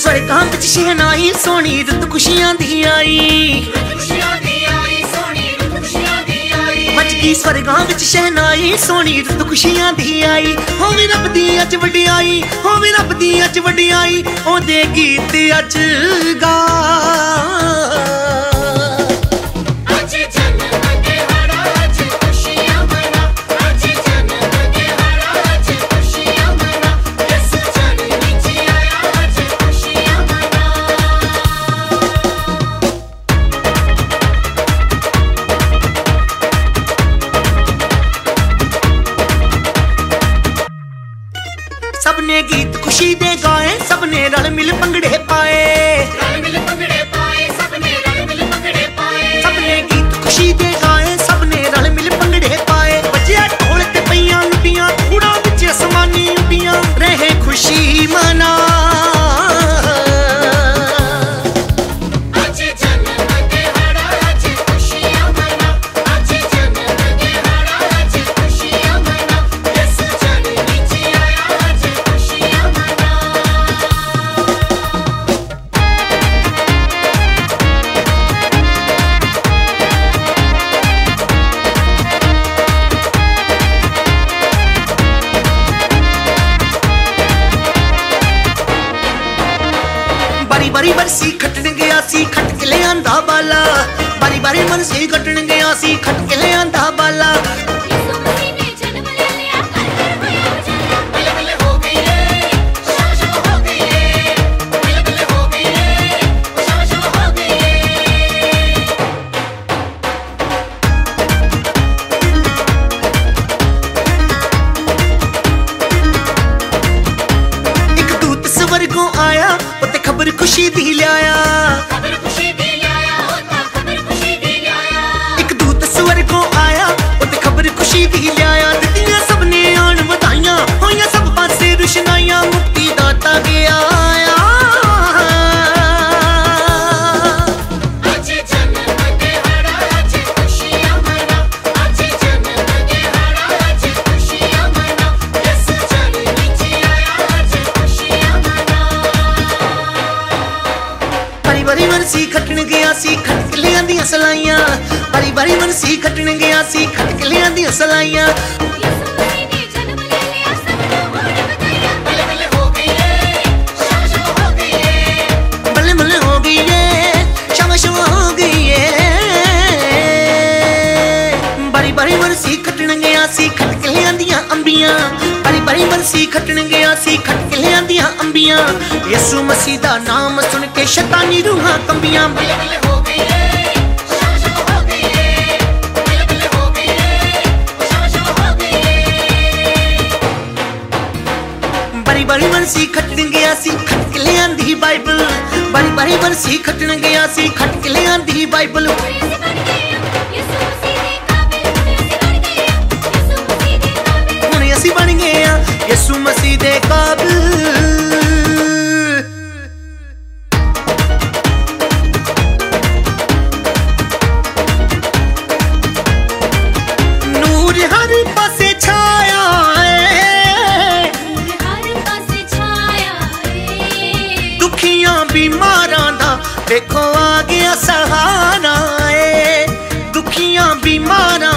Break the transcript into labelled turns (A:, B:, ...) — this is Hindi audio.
A: स्वर्गां विच शहनाई सोनी रुत खुशियां दी आई। बजगी स्वर्गां विच शहनाई सोनी रुत खुशियां दी आई। होवे रब दी अज वडियाई, होवे रब दी अज वडियाई, ओदे गीत अज गा। सबने गीत खुशी दे गाए, सबने रल मिल पंगड़े पाए। सबने गीत खुशी दे गाए, सबने रल मिल पंगड़े पाए। बजिया ढोल ते पईयां लुटियां, कूड़ा विच असमानी उडियां, रहे खुशी मना। बारी बरसी खटन गया सी, खट के ले आंदा बाला। बारी बारी बरसी खटन गया सी, खट के ले आंदा बाला। एक दूत स्वर्गों आया, खबर खुशी दी लिया। एक दूत स्वर्गों आया, उते खबर खुशी दी लिया। दित्तियां सबने आन वधाइयां, होइयां सब पासे रुशनाइयां, मुक्ति दाता गया आया। बारी बरसी खटन गया सी, खट के ले आंदियां सलाइयां। बारी बारी बरसी खटन गया सी, खट के ले आंदियां सलाइयां। बल्ले बल्ले हो गई है, शामा शामा हो गई है। बारी बारी बरसी खटन गया सी, खट के ले आंदियां अंबियां। बारी बारी बरसी खटन गया सी, खट के ले आंदियां अंबियां। यसु मसीह दा नाम सुन के शैतानी रूहां कंबियां। बारी बारी बरसी खटन गया सी, खट के ले आंदी बाइबल। बारी बारी बरसी खटन गया सी, खट के ले आंदी बाइबल। हुण असीं बन गए आ यसु मसीह दे काबिल। बीमारां दा देखो आ गया सहारा है, दुखियां बीमारां